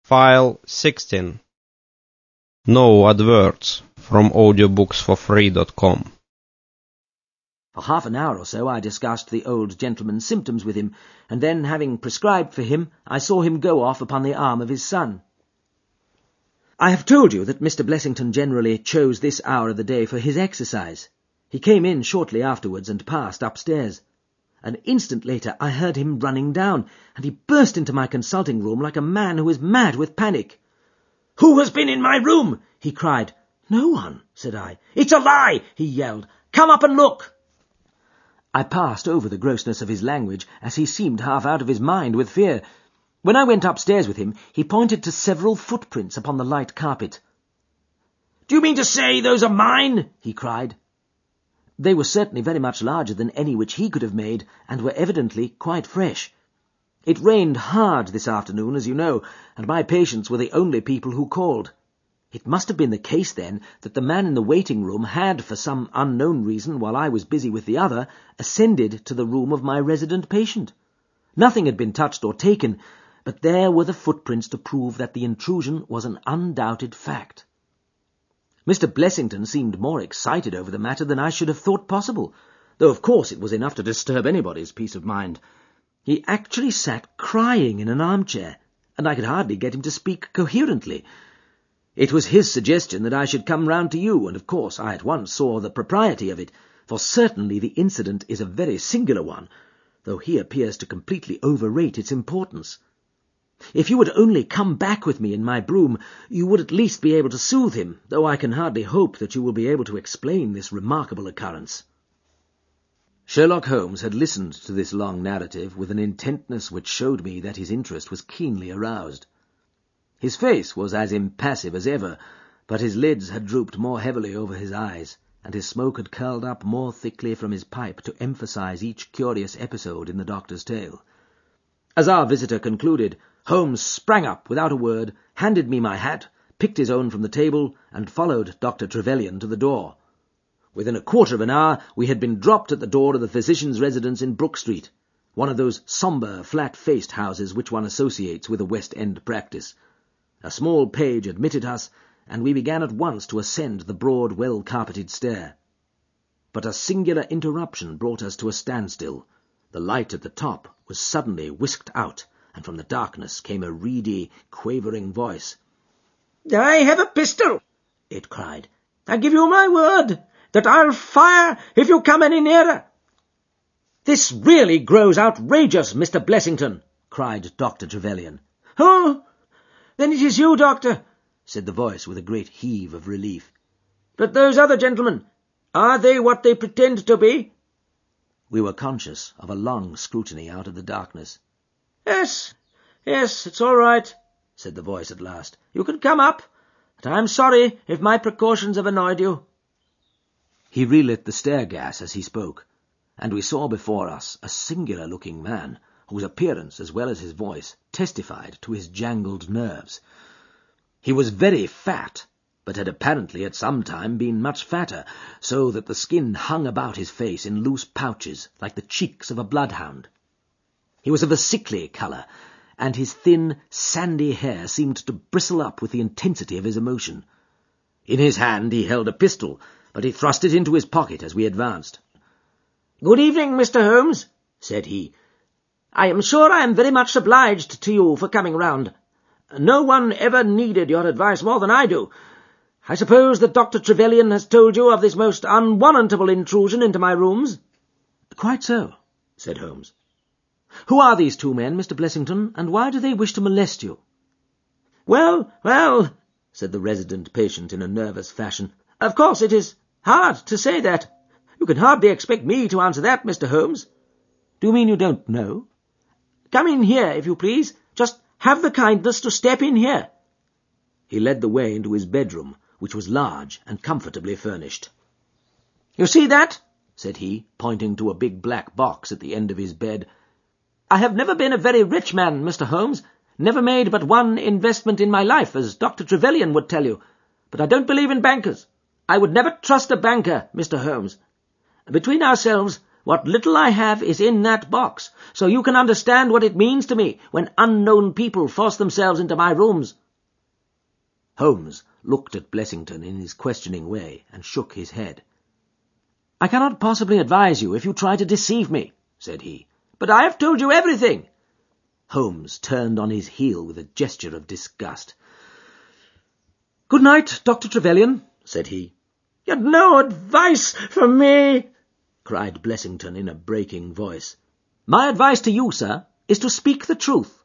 File 16. No adverts from audiobooksforfree.com. For half an hour or so I discussed the old gentleman's symptoms with him, and then, having prescribed for him, I saw him go off upon the arm of his son. I have told you that Mr. Blessington generally chose this hour of the day for his exercise. He came in shortly afterwards and passed upstairs. An instant later I heard him running down, and he burst into my consulting room like a man who is mad with panic. "Who has been in my room?" he cried. "No one," said I. "It's a lie!" he yelled. "Come up and look!" I passed over the grossness of his language, as he seemed half out of his mind with fear. When I went upstairs with him, he pointed to several footprints upon the light carpet. "Do you mean to say those are mine?" he cried. They were certainly very much larger than any which he could have made, and were evidently quite fresh. It rained hard this afternoon, as you know, and my patients were the only people who called. It must have been the case, then, that the man in the waiting-room had, for some unknown reason, while I was busy with the other, ascended to the room of my resident patient. Nothing had been touched or taken, but there were the footprints to prove that the intrusion was an undoubted fact. Mr. Blessington seemed more excited over the matter than I should have thought possible, though of course it was enough to disturb anybody's peace of mind. He actually sat crying in an armchair, and I could hardly get him to speak coherently. It was his suggestion that I should come round to you, and of course I at once saw the propriety of it, for certainly the incident is a very singular one, though he appears to completely overrate its importance. If you would only come back with me in my brougham, you would at least be able to soothe him, though I can hardly hope that you will be able to explain this remarkable occurrence." Sherlock Holmes had listened to this long narrative with an intentness which showed me that his interest was keenly aroused. His face was as impassive as ever, but his lids had drooped more heavily over his eyes, and his smoke had curled up more thickly from his pipe to emphasize each curious episode in the doctor's tale. As our visitor concluded, Holmes sprang up without a word, handed me my hat, picked his own from the table, and followed Dr. Trevelyan to the door. Within a quarter of an hour we had been dropped at the door of the physician's residence in Brook Street, one of those sombre, flat-faced houses which one associates with a West End practice. A small page admitted us, and we began at once to ascend the broad, well-carpeted stair. But a singular interruption brought us to a standstill. The light at the top was suddenly whisked out, and from the darkness came a reedy, quavering voice. "I have a pistol," it cried. "I give you my word that I'll fire if you come any nearer." "This really grows outrageous, Mr. Blessington," cried Dr. Trevelyan. "Oh, then it is you, Doctor," said the voice with a great heave of relief. "But those other gentlemen, are they what they pretend to be?" We were conscious of a long scrutiny out of the darkness. Yes, it's all right," said the voice at last. "You can come up, but I'm sorry if my precautions have annoyed you." He relit the stair-gas as he spoke, and we saw before us a singular-looking man, whose appearance as well as his voice testified to his jangled nerves. He was very fat, but had apparently at some time been much fatter, so that the skin hung about his face in loose pouches, like the cheeks of a bloodhound. He was of a sickly colour, and his thin, sandy hair seemed to bristle up with the intensity of his emotion. In his hand he held a pistol, but he thrust it into his pocket as we advanced. "Good evening, Mr. Holmes," said he. "I am sure I am very much obliged to you for coming round. No one ever needed your advice more than I do. I suppose that Dr. Trevelyan has told you of this most unwarrantable intrusion into my rooms?" "Quite so," said Holmes. "Who are these two men, Mr. Blessington, and why do they wish to molest you?" Well, said the resident patient in a nervous fashion, "of course it is hard to say that. You can hardly expect me to answer that, Mr. Holmes." "Do you mean you don't know?" "Come in here, if you please. Just have the kindness to step in here." He led the way into his bedroom, which was large and comfortably furnished. "You see that?" said he, pointing to a big black box at the end of his bed. "I have never been a very rich man, Mr. Holmes, never made but one investment in my life, as Dr. Trevelyan would tell you, but I don't believe in bankers. I would never trust a banker, Mr. Holmes. Between ourselves, What little I have is in that box, so you can understand what it means to me when unknown people force themselves into my rooms." Holmes looked at Blessington in his questioning way and shook his head. "I cannot possibly advise you if you try to deceive me," said he. "But I have told you everything." Holmes turned on his heel with a gesture of disgust. "Good night, Dr. Trevelyan," said he. "You had no advice for me," cried Blessington in a breaking voice. "My advice to you, sir, is to speak the truth."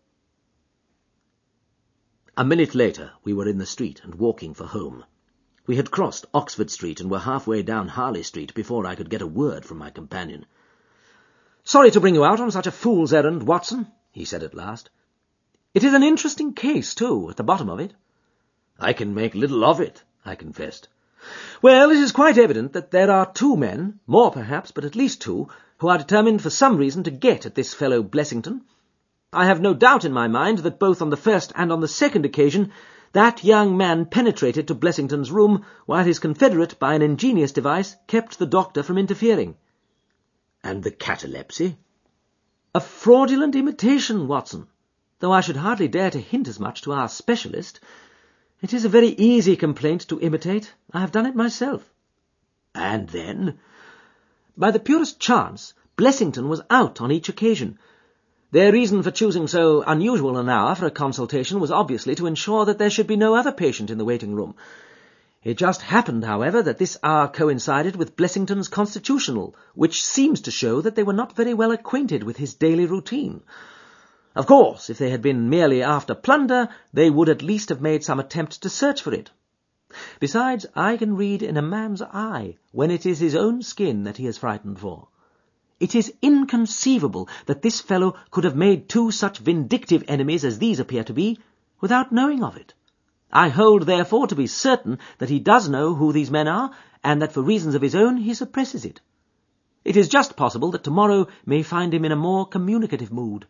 A minute later we were in the street and walking for home. We had crossed Oxford Street and were halfway down Harley Street before I could get a word from my companion. "Sorry to bring you out on such a fool's errand, Watson," he said at last. "It is an interesting case, too, at the bottom of it." "I can make little of it," I confessed. "Well, it is quite evident that there are two men, more perhaps, but at least two, who are determined for some reason to get at this fellow Blessington. I have no doubt in my mind that both on the first and on the second occasion that young man penetrated to Blessington's room, while his confederate, by an ingenious device, kept the doctor from interfering." "And the catalepsy?" "A fraudulent imitation, Watson, though I should hardly dare to hint as much to our specialist. It is a very easy complaint to imitate. I have done it myself." "And then?" "By the purest chance, Blessington was out on each occasion. Their reason for choosing so unusual an hour for a consultation was obviously to ensure that there should be no other patient in the waiting-room. It just happened, however, that this hour coincided with Blessington's constitutional, which seems to show that they were not very well acquainted with his daily routine. Of course, if they had been merely after plunder, they would at least have made some attempt to search for it. Besides, I can read in a man's eye when it is his own skin that he is frightened for. It is inconceivable that this fellow could have made two such vindictive enemies as these appear to be, without knowing of it. I hold, therefore, to be certain that he does know who these men are, and that for reasons of his own he suppresses it. It is just possible that tomorrow may find him in a more communicative mood."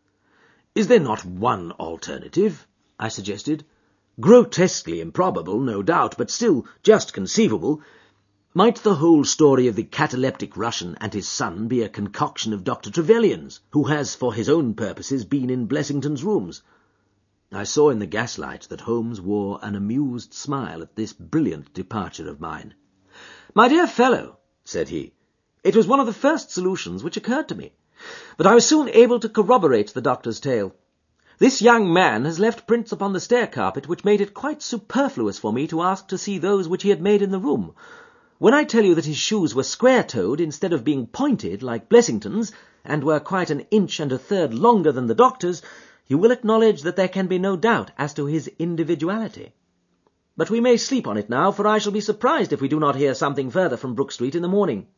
"Is there not one alternative?" I suggested. "Grotesquely improbable, no doubt, but still just conceivable. Might the whole story of the cataleptic Russian and his son be a concoction of Dr. Trevelyan's, who has, for his own purposes, been in Blessington's rooms?" I saw in the gaslight that Holmes wore an amused smile at this brilliant departure of mine. "My dear fellow," said he, "it was one of the first solutions which occurred to me, but I was soon able to corroborate the doctor's tale. This young man has left prints upon the stair-carpet which made it quite superfluous for me to ask to see those which he had made in the room. When I tell you that his shoes were square-toed instead of being pointed like Blessington's, and were quite an inch and a third longer than the doctor's, you will acknowledge that there can be no doubt as to his individuality. But we may sleep on it now, for I shall be surprised if we do not hear something further from Brook Street in the morning."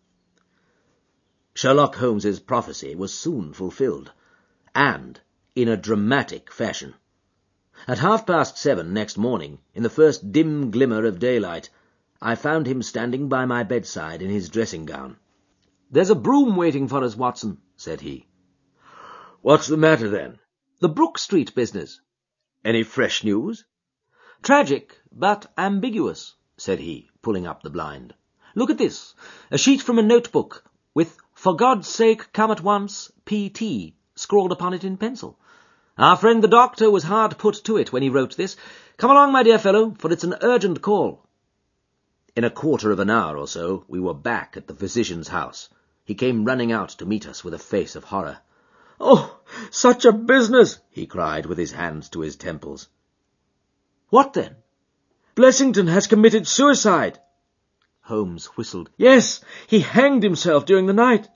Sherlock Holmes's prophecy was soon fulfilled, and in a dramatic fashion. At 7:30 next morning, in the first dim glimmer of daylight, I found him standing by my bedside in his dressing-gown. "There's a brougham waiting for us, Watson," said he. "What's the matter, then?" "The Brook Street business." "Any fresh news?" "Tragic, but ambiguous," said he, pulling up the blind. "Look at this, a sheet from a notebook, with 'For God's sake, come at once, P.T.' scrawled upon it in pencil. Our friend the doctor was hard put to it when he wrote this. Come along, my dear fellow, for it's an urgent call." In a quarter of an hour or so we were back at the physician's house. He came running out to meet us with a face of horror. "Oh, such a business!" he cried, with his hands to his temples. "What then?" "Blessington has committed suicide." Holmes whistled. "Yes, he hanged himself during the night."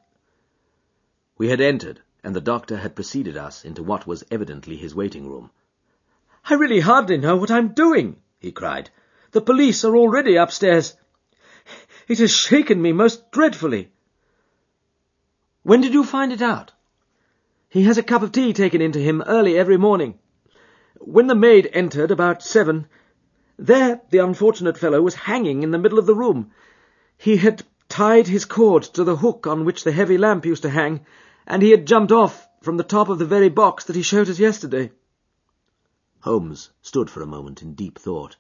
We had entered, and the doctor had preceded us into what was evidently his waiting-room. "I really hardly know what I'm doing," he cried. "The police are already upstairs. It has shaken me most dreadfully." "When did you find it out?" "He has a cup of tea taken into him early every morning. When the maid entered about 7, there the unfortunate fellow was hanging in the middle of the room. He had tied his cord to the hook on which the heavy lamp used to hang, and he had jumped off from the top of the very box that he showed us yesterday." Holmes stood for a moment in deep thought.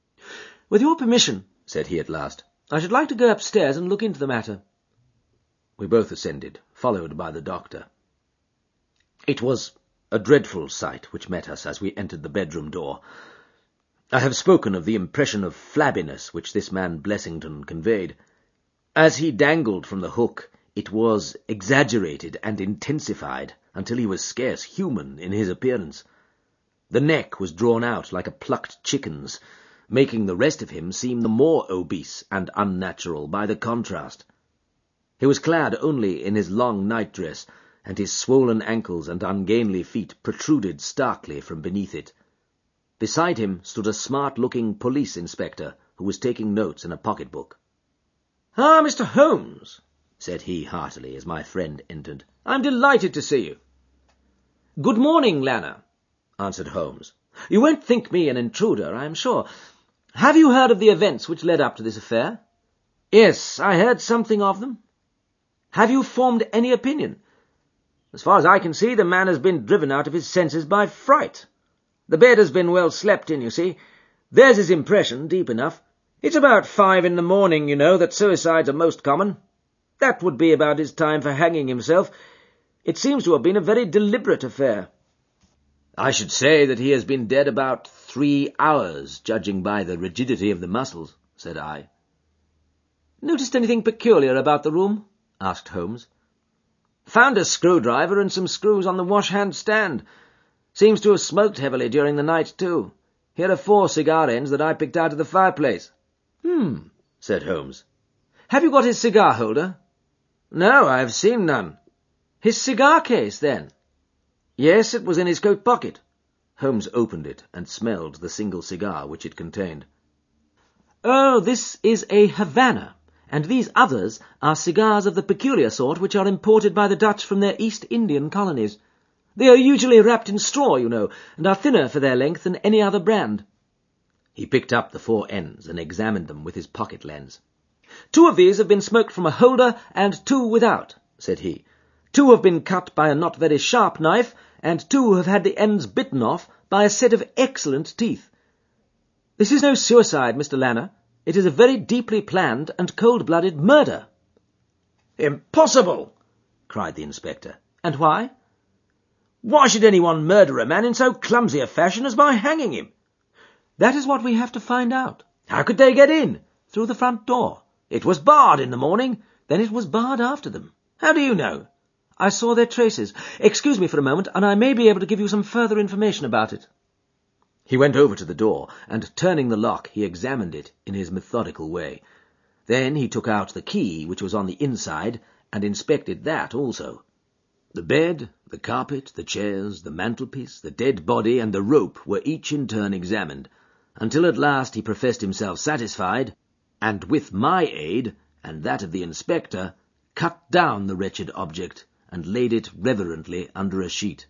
"With your permission," said he at last, "I should like to go upstairs and look into the matter." We both ascended, followed by the doctor. It was a dreadful sight which met us as we entered the bedroom door. I have spoken of the impression of flabbiness which this man Blessington conveyed. As he dangled from the hook, it was exaggerated and intensified until he was scarce human in his appearance. The neck was drawn out like a plucked chicken's, making the rest of him seem the more obese and unnatural by the contrast. He was clad only in his long nightdress, and his swollen ankles and ungainly feet protruded starkly from beneath it. Beside him stood a smart-looking police inspector who was taking notes in a pocket-book. "Ah, Mr. Holmes," said he heartily as my friend entered. "I'm delighted to see you." "Good morning, Lanner," answered Holmes. "You won't think me an intruder, I am sure. Have you heard of the events which led up to this affair?" "Yes, I heard something of them." "Have you formed any opinion?" "As far as I can see, the man has been driven out of his senses by fright. The bed has been well slept in, you see. There's his impression, deep enough. It's about 5 in the morning, you know, that suicides are most common. That would be about his time for hanging himself. It seems to have been a very deliberate affair." "I should say that he has been dead about 3 hours, judging by the rigidity of the muscles," said I. "Noticed anything peculiar about the room?" asked Holmes. "Found a screwdriver and some screws on the wash-hand stand. Seems to have smoked heavily during the night, too. Here are 4 cigar ends that I picked out of the fireplace." Said Holmes. "Have you got his cigar holder?" "No, I have seen none." "His cigar case, then?" "Yes, it was in his coat pocket." Holmes opened it and smelled the single cigar which it contained. "Oh, this is a Havana, and these others are cigars of the peculiar sort which are imported by the Dutch from their East Indian colonies. They are usually wrapped in straw, you know, and are thinner for their length than any other brand." He picked up the 4 ends and examined them with his pocket lens. "2 of these have been smoked from a holder and 2 without," said he. 2 have been cut by a not very sharp knife, and 2 have had the ends bitten off by a set of excellent teeth. This is no suicide, Mr. Lanner. It is a very deeply planned and cold-blooded murder." "Impossible!" cried the inspector. "And why?" "Why should anyone murder a man in so clumsy a fashion as by hanging him?" "That is what we have to find out." "How could they get in?" "Through the front door." "It was barred in the morning." "Then it was barred after them." "How do you know?" "I saw their traces. Excuse me for a moment, and I may be able to give you some further information about it." He went over to the door, and turning the lock, he examined it in his methodical way. Then he took out the key, which was on the inside, and inspected that also. The bed, the carpet, the chairs, the mantelpiece, the dead body, and the rope were each in turn examined, until at last he professed himself satisfied, and with my aid, and that of the inspector, cut down the wretched object, and laid it reverently under a sheet.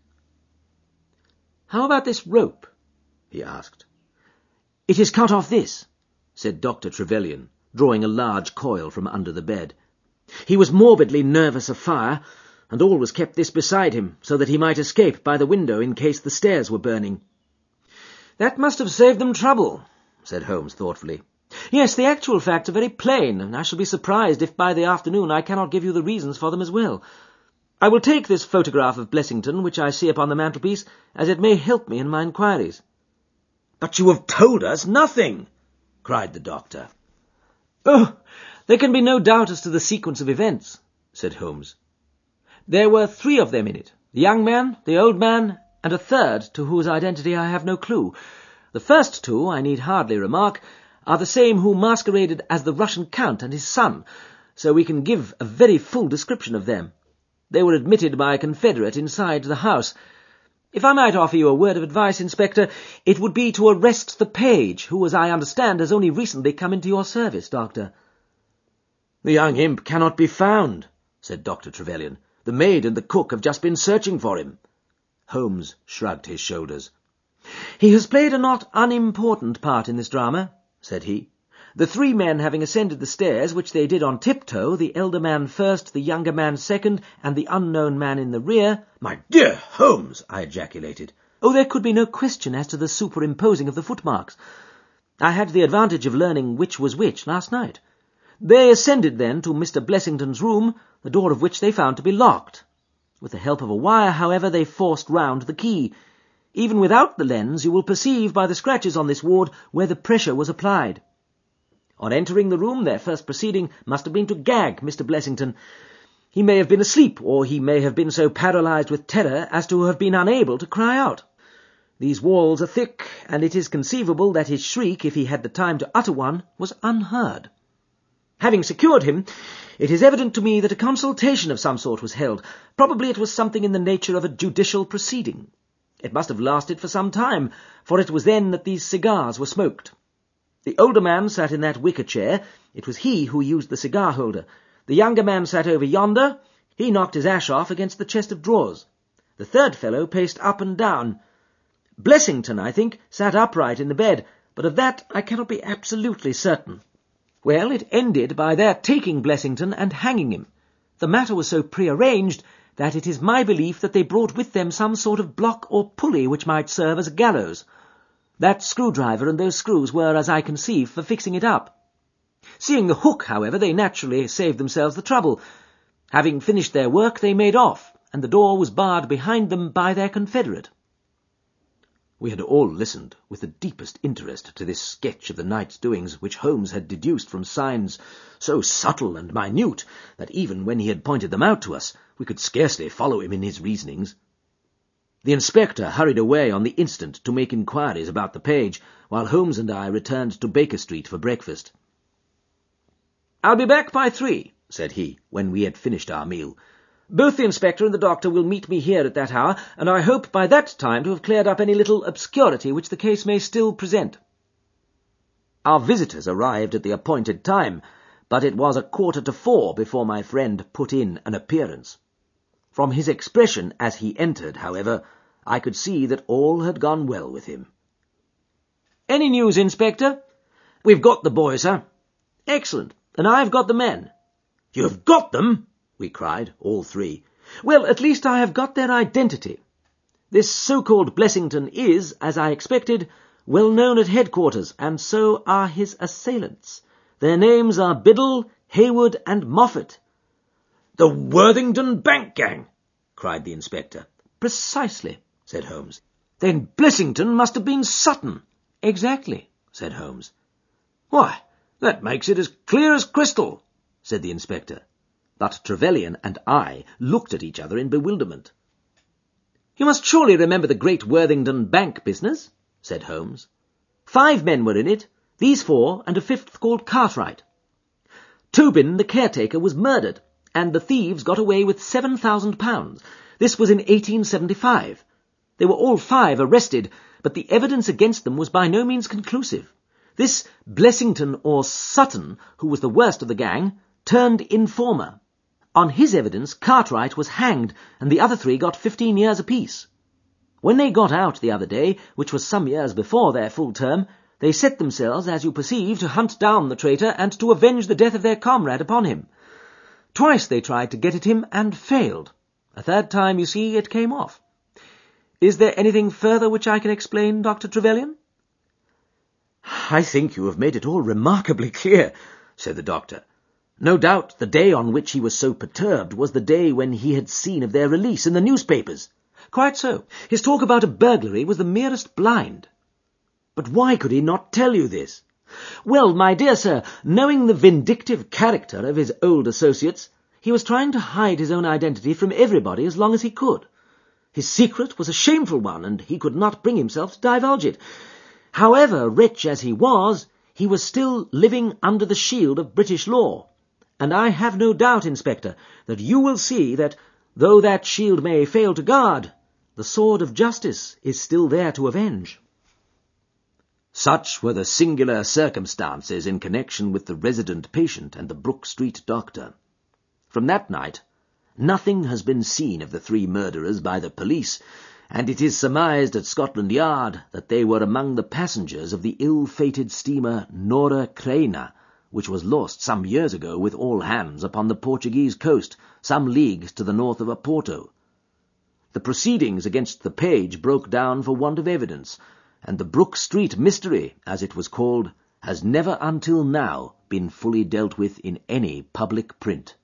"How about this rope?" he asked. "It is cut off this," said Dr. Trevelyan, drawing a large coil from under the bed. "He was morbidly nervous of fire, and always kept this beside him, so that he might escape by the window in case the stairs were burning." "That must have saved them trouble," said Holmes thoughtfully. "Yes, the actual facts are very plain, and I shall be surprised if by the afternoon I cannot give you the reasons for them as well. I will take this photograph of Blessington, which I see upon the mantelpiece, as it may help me in my inquiries." "But you have told us nothing," cried the doctor. "Oh, there can be no doubt as to the sequence of events," said Holmes. "There were 3 of them in it, the young man, the old man, and a third to whose identity I have no clue. The first 2, I need hardly remark, are the same who masqueraded as the Russian Count and his son, so we can give a very full description of them. They were admitted by a confederate inside the house. If I might offer you a word of advice, Inspector, it would be to arrest the page, who, as I understand, has only recently come into your service, Doctor." "The young imp cannot be found," said Dr. Trevelyan. "The maid and the cook have just been searching for him." Holmes shrugged his shoulders. "He has played a not unimportant part in this drama," said he. "The 3 men having ascended the stairs, which they did on tiptoe, the elder man first, the younger man second, and the unknown man in the rear—" "My dear Holmes!" I ejaculated. "Oh, there could be no question as to the superimposing of the footmarks. I had the advantage of learning which was which last night. They ascended then to Mr. Blessington's room, the door of which they found to be locked. With the help of a wire, however, they forced round the key. Even without the lens, you will perceive by the scratches on this ward where the pressure was applied. On entering the room, their first proceeding must have been to gag Mr. Blessington. He may have been asleep, or he may have been so paralyzed with terror as to have been unable to cry out. These walls are thick, and it is conceivable that his shriek, if he had the time to utter one, was unheard. Having secured him, it is evident to me that a consultation of some sort was held. Probably it was something in the nature of a judicial proceeding. It must have lasted for some time, for it was then that these cigars were smoked. The older man sat in that wicker chair. It was he who used the cigar-holder. The younger man sat over yonder. He knocked his ash off against the chest of drawers. The third fellow paced up and down. Blessington, I think, sat upright in the bed, but of that I cannot be absolutely certain. Well, it ended by their taking Blessington and hanging him. The matter was so prearranged that it is my belief that they brought with them some sort of block or pulley which might serve as a gallows. That screwdriver and those screws were, as I conceive, for fixing it up. Seeing the hook, however, they naturally saved themselves the trouble. Having finished their work, they made off, and the door was barred behind them by their confederate. We had all listened with the deepest interest to this sketch of the night's doings, which Holmes had deduced from signs so subtle and minute that even when he had pointed them out to us, we could scarcely follow him in his reasonings. The inspector hurried away on the instant to make inquiries about the page, while Holmes and I returned to Baker Street for breakfast. "I'll be back by 3, said he, when we had finished our meal. "Both the inspector and the doctor will meet me here at that hour, and I hope by that time to have cleared up any little obscurity which the case may still present." Our visitors arrived at the appointed time, but it was 3:45 before my friend put in an appearance. From his expression as he entered, however, I could see that all had gone well with him. "Any news, Inspector?" "We've got the boy, sir." "Excellent. And I've got the men." "You have got them?" we cried, all three. "Well, at least I have got their identity. This so-called Blessington is, as I expected, well known at headquarters, and so are his assailants. Their names are Biddle, Hayward, and Moffat." "The Worthington Bank gang!" cried the inspector. "Precisely," said Holmes. "Then Blessington must have been Sutton." "Exactly," said Holmes. "Why, that makes it as clear as crystal," said the inspector. But Trevelyan and I looked at each other in bewilderment. "You must surely remember the great Worthington Bank business," said Holmes. 5 men were in it, these 4 and a 5th called Cartwright. Tobin, the caretaker, was murdered, and the thieves got away with £7,000. This was in 1875. They were all 5 arrested, but the evidence against them was by no means conclusive. This Blessington or Sutton, who was the worst of the gang, turned informer. On his evidence, Cartwright was hanged, and the other 3 got 15 years apiece. When they got out the other day, which was some years before their full term, they set themselves, as you perceive, to hunt down the traitor and to avenge the death of their comrade upon him. Twice they tried to get at him and failed. A third time, you see, it came off. Is there anything further which I can explain, Dr. Trevelyan?" "I think you have made it all remarkably clear," said the doctor. "No doubt the day on which he was so perturbed was the day when he had seen of their release in the newspapers." "Quite so. His talk about a burglary was the merest blind." "But why could he not tell you this?" "Well, my dear sir, knowing the vindictive character of his old associates, he was trying to hide his own identity from everybody as long as he could. His secret was a shameful one, and he could not bring himself to divulge it. However, wretch as he was still living under the shield of British law. And I have no doubt, Inspector, that you will see that, though that shield may fail to guard, the sword of justice is still there to avenge." Such were the singular circumstances in connection with the resident patient and the Brook Street doctor. From that night, nothing has been seen of the 3 murderers by the police, and it is surmised at Scotland Yard that they were among the passengers of the ill-fated steamer Nora Creina, which was lost some years ago with all hands upon the Portuguese coast, some leagues to the north of Oporto. The proceedings against the page broke down for want of evidence, and the Brook Street mystery, as it was called, has never until now been fully dealt with in any public print.